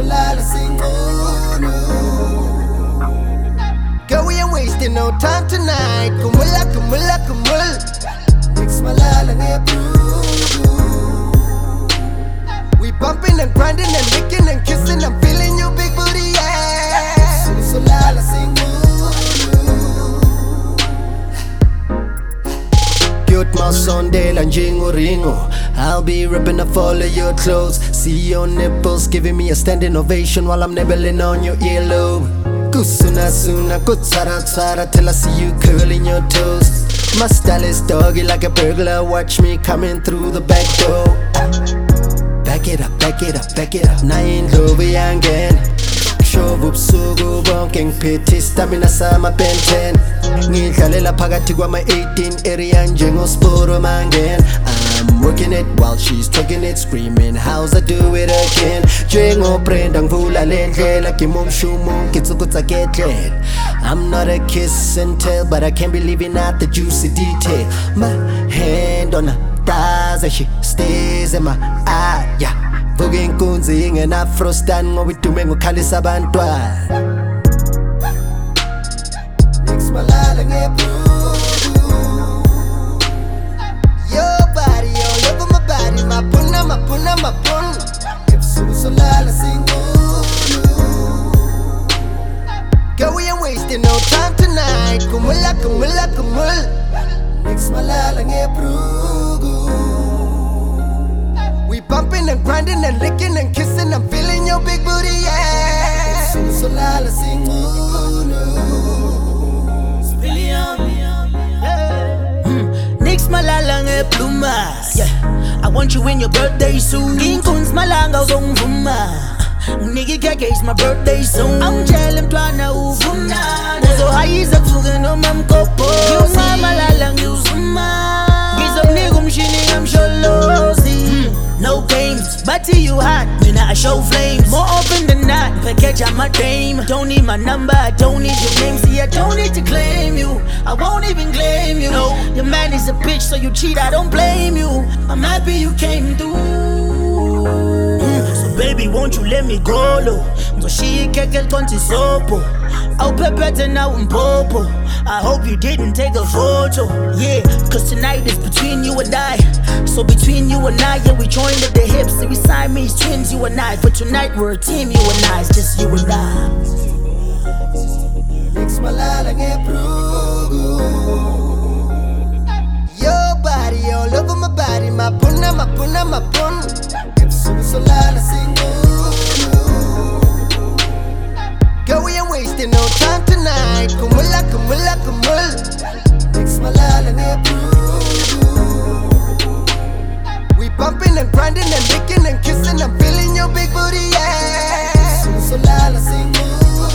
Malala singunu. Girl, we ain't wasting no time tonight. Kumula, kumula, kumul. Mix Malala ngebrugu. We bumping and grinding and licking and kissing. I'm feeling your big booty, yeah. Malala singunu. Cute mouse on Dale and Jingo Ringo. I'll be ripping up all of your clothes. See your nipples giving me a standing ovation while I'm nibbling on your earlobe. Kusuna suna kutsara tsara till I see you curling your toes. My style is doggy like a burglar. Watch me coming through the back door. Back it up, back it up, back it up. Nain lobi again. Shovu busuku bonke ngiphethe stamina sama benten. Ngidlalela phakathi kwama 18 area njengosporo mangen. I'm working it while she's twerking it, screaming how's I do it again. Njengo Brenda ngivula lendlela ngimomshumo ngitsukutsa ketle. I'm not a kiss and tell, but I can't be leaving out the juicy detail. My hand on her thighs and she stays in my eye, yeah. Vuka inkunzi ingena-afro stand ngoba idume ngokhalisa abantwana. Mix Malala ngebrugu. Your body all over my body, mapuna, mapuna, mapuna. Ebusuku solala singunu. Girl, we ain't wasting no time tonight. Kumula, kumula, kumul. Mix Malala ngebrugu. We bumping and grinding and licking and kissing. I'm feeling your big booty, yeah. Solala singunu. Nix Malala ngebluma. Yeah, I want you in your birthday soon. Inkunzi malanga uzongivuma. Nigga keke it's my birthday soon. Angitshela mntwana uvuna. Uzohayisa kuvuke noma mkopo. Yuma Malala ngiwuzuma. Ngizomnika umshini ngamsholozi. No games, but till you hot, mina I show flames. More often than not, package on my dame. Don't need my number, I don't need your name. See, I don't need to claim you, I won't even claim you. No, your man is a bitch, so you cheat, I don't blame you. I'm happy you came through. So baby, won't you let me go low? Ngoshiyike konti sopo. Awuphephethe na umpopo. I hope you didn't take a photo. Yeah, cause tonight is between you and I. So between you and I, yeah, we joined at the hips. So we Siamese twins, you and I. For tonight we're a team, you and I. It's just you and I. Mix Malala ngebrugu. Your body all over my body, mapuna, mapuna, mapuna. Ebusuku solala singunu. Girl, we ain't wasting no time tonight. Kumula, kumula, kumul. Mix Malala ngebrugu. We bumping and grinding and licking and kissing. I'm feeling your big booty, yeah. Solala singunu.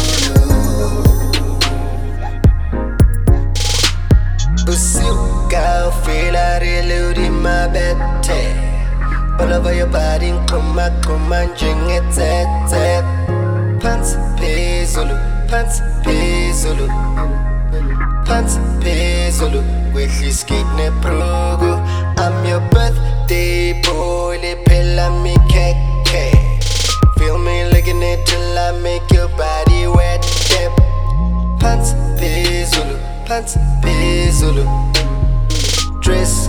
Usuka ufila riludi mabete. All over your body, kuma, kuma, njengetsetse. Pants phezulu, pants phezulu, pants phezulu. Wehlisa skate nebrugu. I'm your birthday boy, liphela mi keke. Feel me licking it till I make your body wet, dip. Pants phezulu, pants phezulu. Dress